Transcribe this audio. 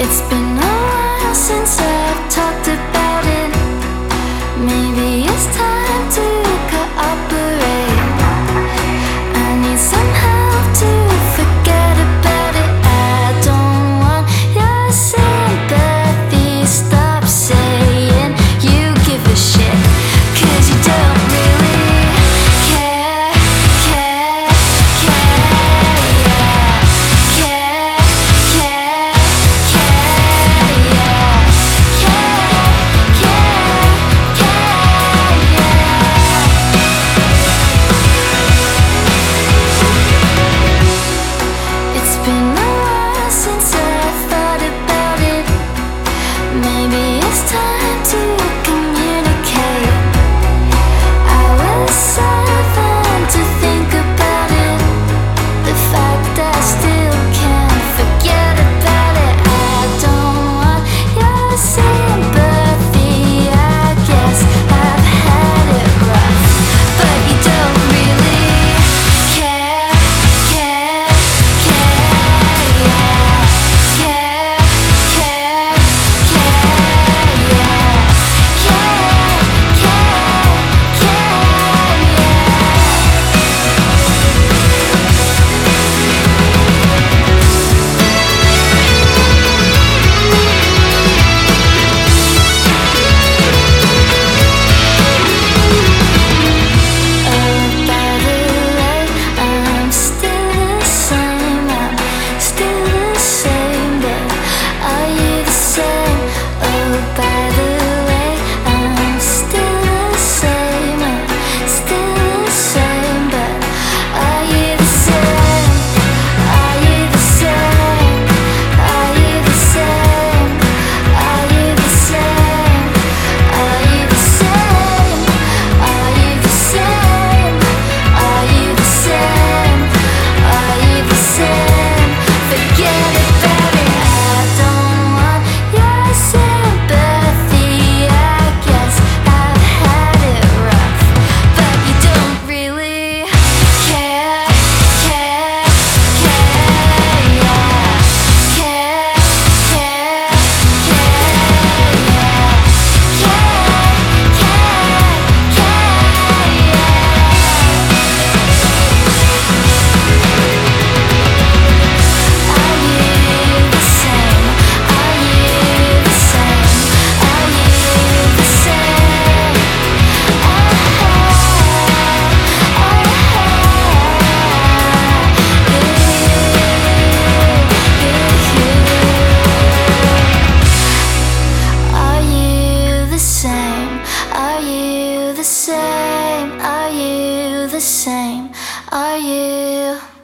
It's been a while since I've talked about it. Maybe it's time to cooperate. I need some help to forget about it. I don't want your sympathy. Stop saying you give a shit, 'cause you don't really care, care, care, yeah. Care, care, care, yeah. Care, care, care, yeah. It's been a while since I thought about it. Maybe it's time to communicate. I was seven to think about it. The fact I still can't forget about it. I don't want your sympathy. I guess I've had it rough, but you don't really care, care, care, yeah. Care, care, care, yeah. Care, care, care, yeah. Oh, by the way, I'm still the same. I'm still the same, but are you the same? Oh, by the way, I'm still the same. I'm still the same, but are you the same? Are you the same? Are you the same? Are you the same? Are you the same? Are you the same? Are you the same? Are you the same? Forget about it. I don't want your sympathy. I guess I've had it rough, but you don't really care, care, care, yeah. Care, care, care, yeah. Care, care, care, yeah. Are you the same? Are you the same? Are you the same? Are you the same? Are you the same? Are you the same? Are you?